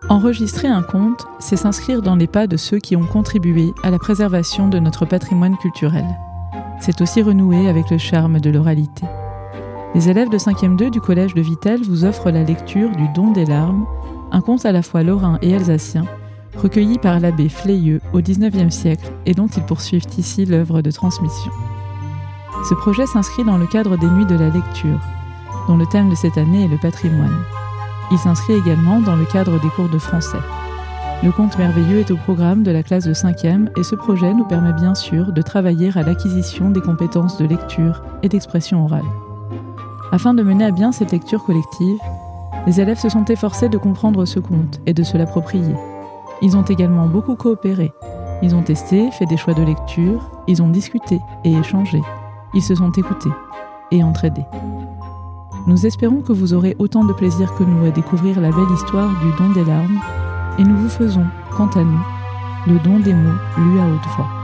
Enregistrer un conte, c'est s'inscrire dans les pas de ceux qui ont contribué à la préservation de notre patrimoine culturel. C'est aussi renouer avec le charme de l'oralité. Les élèves de 5e 2 du collège de Vittel vous offrent la lecture du Don des larmes, un conte à la fois lorrain et alsacien, recueilli par l'abbé Fleilleux au XIXe siècle et dont ils poursuivent ici l'œuvre de transmission. Ce projet s'inscrit dans le cadre des Nuits de la lecture, dont le thème de cette année est le patrimoine. Il s'inscrit également dans le cadre des cours de français. Le conte merveilleux est au programme de la classe de 5e et ce projet nous permet bien sûr de travailler à l'acquisition des compétences de lecture et d'expression orale. Afin de mener à bien cette lecture collective, les élèves se sont efforcés de comprendre ce conte et de se l'approprier. Ils ont également beaucoup coopéré. Ils ont testé, fait des choix de lecture, ils ont discuté et échangé. Ils se sont écoutés et entraidés. Nous espérons que vous aurez autant de plaisir que nous à découvrir la belle histoire du Don des larmes et nous vous faisons, quant à nous, le don des mots lus à haute voix.